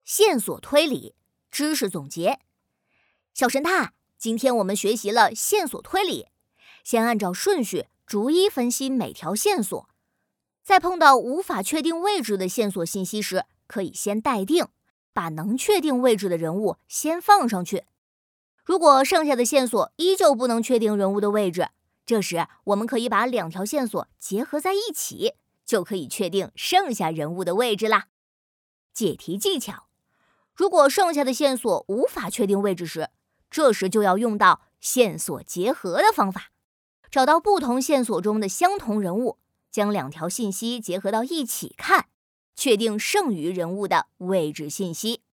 线索推理，知识总结。小神探，今天我们学习了线索推理，先按照顺序逐一分析每条线索，在碰到无法确定位置的线索信息时，可以先待定，把能确定位置的人物先放上去。如果剩下的线索依旧不能确定人物的位置，这时我们可以把两条线索结合在一起，就可以确定剩下人物的位置啦。解题技巧：如果剩下的线索无法确定位置时，这时就要用到线索结合的方法，找到不同线索中的相同人物，将两条信息结合到一起看，确定剩余人物的位置信息。